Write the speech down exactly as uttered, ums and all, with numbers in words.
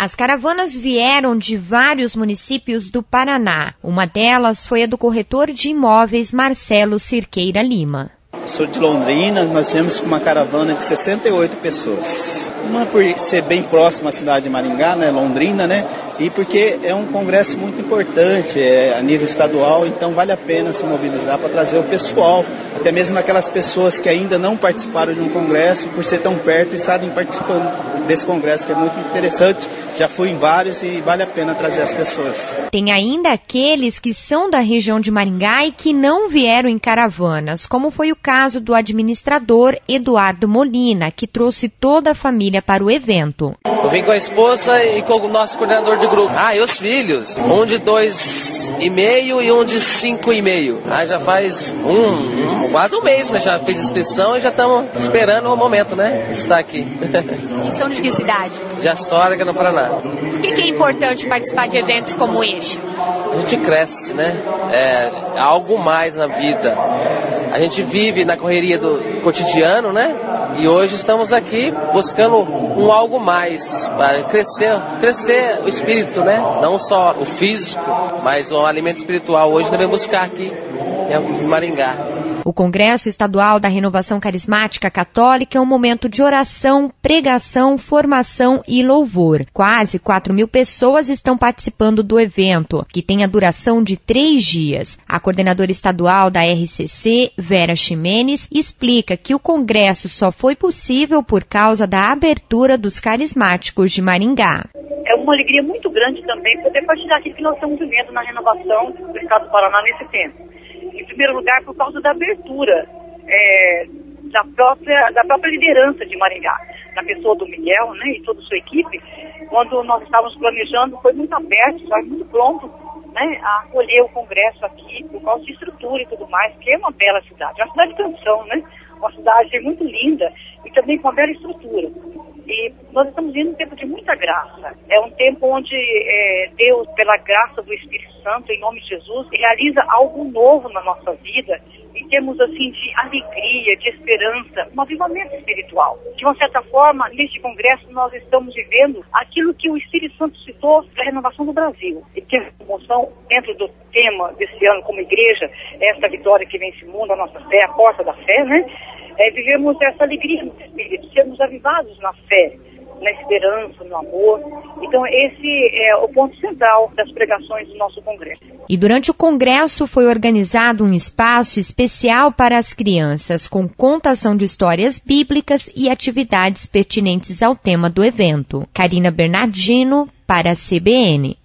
As caravanas vieram de vários municípios do Paraná. Uma delas foi a do corretor de imóveis Marcelo Cirqueira Lima. Sou de Londrina, nós viemos com uma caravana de sessenta e oito pessoas. Uma por ser bem próxima à cidade de Maringá, né, Londrina, né, e porque é um congresso muito importante é, a nível estadual, então vale a pena se mobilizar para trazer o pessoal, até mesmo aquelas pessoas que ainda não participaram de um congresso, por ser tão perto, estarem participando desse congresso, que é muito interessante. Já fui em vários e vale a pena trazer as pessoas. Tem ainda aqueles que são da região de Maringá e que não vieram em caravanas, como foi o caso do administrador Eduardo Molina, que trouxe toda a família para o evento. Eu vim com a esposa e com o nosso coordenador de grupo. Ah, e os filhos, um de dois e meio e um de cinco e meio. Ah, já faz um, um quase um mês, né? Já fiz inscrição e já estamos esperando o momento, né? Estar aqui. E são de que cidade? De Astorga, no Paraná. Por que, que é importante participar de eventos como este? A gente cresce, né? É algo mais na vida. A gente vive na correria do cotidiano, né? E hoje estamos aqui buscando um algo mais, para crescer, crescer o espírito, né? Não só o físico, mas o alimento espiritual. Hoje devemos buscar aqui em Maringá. O Congresso Estadual da Renovação Carismática Católica é um momento de oração, pregação, formação e louvor. Quase quatro mil pessoas estão participando do evento, que tem a duração de três dias. A coordenadora estadual da R C C, Vera Ximenes, explica que o congresso só foi possível por causa da abertura dos carismáticos de Maringá. É uma alegria muito grande também poder partilhar aquilo que nós estamos vivendo na renovação do Estado do Paraná nesse tempo. Em primeiro lugar, por causa da abertura é, da, própria, da própria liderança de Maringá, na pessoa do Miguel, né, e toda a sua equipe. Quando nós estávamos planejando, foi muito aberto, foi muito pronto, né, a acolher o congresso aqui, por causa de estrutura e tudo mais, que é uma bela cidade, é uma cidade de canção, né, uma cidade muito linda e também com uma bela estrutura. E nós estamos vivendo um tempo de muita graça. É um tempo onde é, Deus, pela graça do Espírito Santo, em nome de Jesus, realiza algo novo na nossa vida em termos assim de alegria, de esperança, um avivamento espiritual. De uma certa forma, neste congresso nós estamos vivendo aquilo que o Espírito Santo citou para a renovação do Brasil. E que a promoção dentro do tema desse ano como igreja, essa vitória que vence o mundo, a nossa fé, a porta da fé, né? É, vivemos essa alegria no Espírito, sermos avivados na fé, na esperança, no amor. Então esse é o ponto central das pregações do nosso congresso. E durante o congresso foi organizado um espaço especial para as crianças, com contação de histórias bíblicas e atividades pertinentes ao tema do evento. Karina Bernardino, para a C B N.